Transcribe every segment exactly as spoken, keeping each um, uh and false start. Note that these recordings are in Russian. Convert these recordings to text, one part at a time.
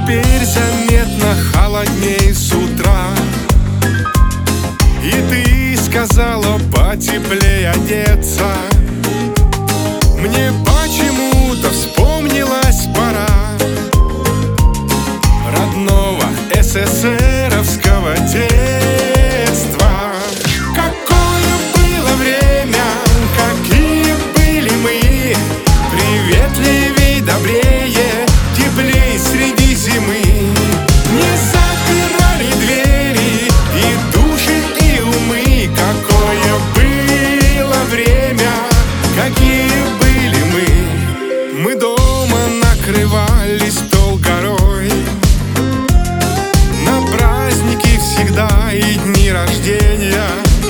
Теперь заметно холодней с утра, и ты сказала потеплее одеться. Мне почему-то вспомнилась пора родного эсэсэровского детства. Какое было время, какие были мы, приветливей, добрее, теплей среди зимы. Не запирали двери и души, и умы. Какое было время, какие были мы. Мы дома накрывали стол горой, на праздники всегда и дни рождения,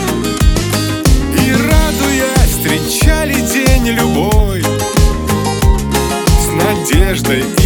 и, радуясь, встречали день любой с надеждой